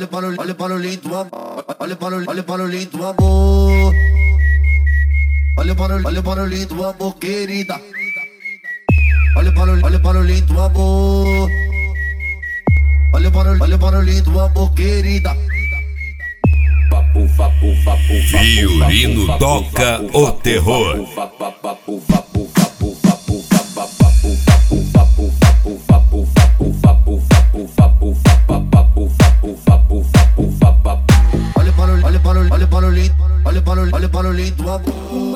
olha para o lindo amor, olha para o lindo amor, olha para o lindo amor, querida. Olha para o lindo amor, olha para o lindo amor, querida. Violino toca o terror. Olha para o lindo amor.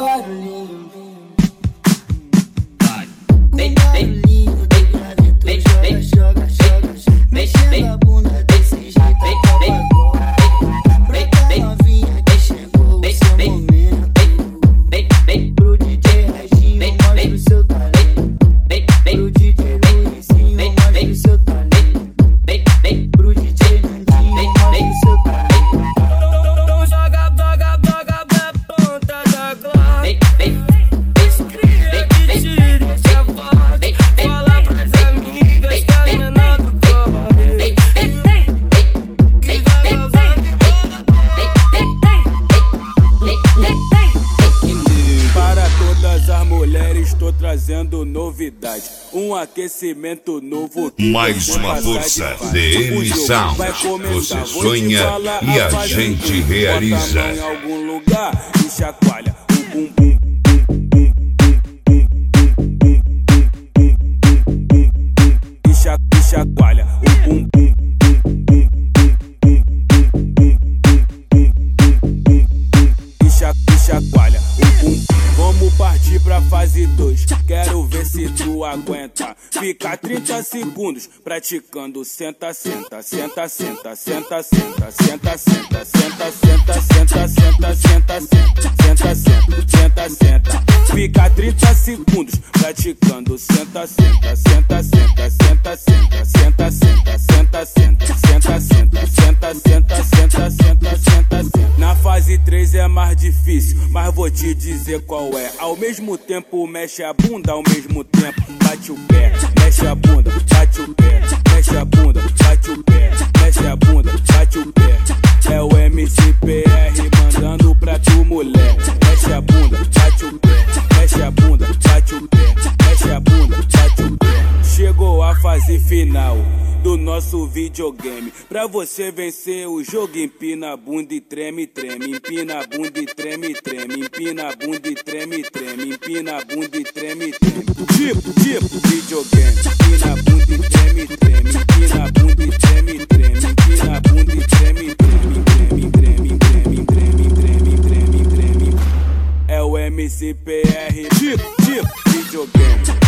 Mexendo a bunda desse jeito agora. Brota novinha que chegou o seu momento. Pro DJ Reginho mostra o seu talento. Pro DJ Luizinho mostra o seu talento. Pro DJ Nandinho mostra o seu talento. Então joga na ponta da Glock. Cria que tira essa foto. Fala pras amigas que a menina do corre. Que vai vazando para todas as mulheres, tô trazendo novidade. Um aquecimento novo. Mais uma força DM Sound. Você sonha e a gente realiza. Em algum lugar e chacoalha o bumbum. E chacoalha o bumbum. E chacoalha o bumbum. Vamos partir pra fase 2. Quero ver se tu aguenta. Fica 30 segundos praticando senta, senta, senta, senta, senta, senta, senta, senta, senta, senta, senta, senta, senta, senta, senta, senta. Fica 30 segundos praticando senta, senta, senta, senta, senta, senta, senta, senta, senta, senta, senta, senta, senta, senta, senta, senta, senta. Na fase 3 é mais difícil, mas vou te dizer qual é. Ao mesmo tempo mexe a bunda, ao mesmo tempo bate o pé. Mexe a bunda, bate o pé. Mexe a bunda, bate o pé. Mexe a bunda, bate o pé. É o MCPR mandando pra tu, mulher. Mexe a bunda, bate o pé. Mexe a bunda, bate o pé. Mexe a bunda, bate o pé. Chegou a fase final do nosso videogame. Pra você vencer o jogo, empina a bunda e treme, treme. Empina a bunda e treme, treme. Empina a bunda e treme, treme. Empina a bunda e treme, treme. Tipo videogame. Empina a bunda e treme, treme. Empina a bunda e treme, treme. Empina a bunda e treme, treme. Treme, treme, treme, treme, treme, treme, treme. É o MCPR. Tipo videogame.